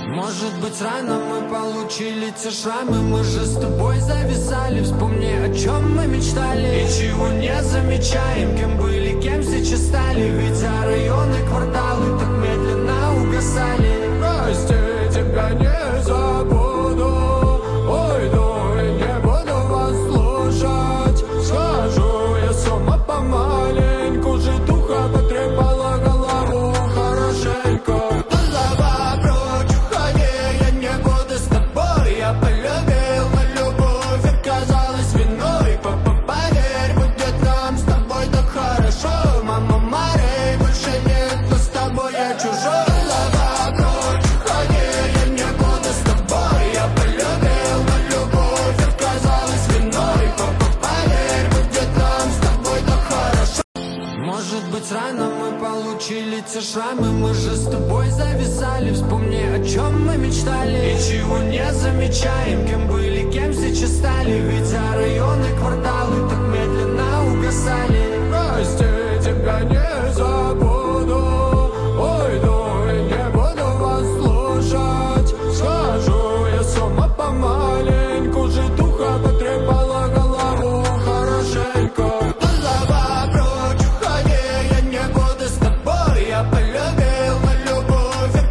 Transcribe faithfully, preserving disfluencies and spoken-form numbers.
Может быть, рано мы получили те шрамы. Мы же с тобой зависали. Вспомни, о чем мы мечтали и чего не замечаем. Кем были, кем сейчас стали. Ведь районы, кварталы так медленно угасали. Прости, тебя не забуду. Уйду и не буду вас слушать. Схожу я с ума помаленьку. Житуха потрепала голову хорошенько. Рано мы получили те шрамы. Мы же с тобой зависали. Вспомни, о чем мы мечтали и чего не замечаем. Кем были, кем сейчас стали. Ведь районы, кварталы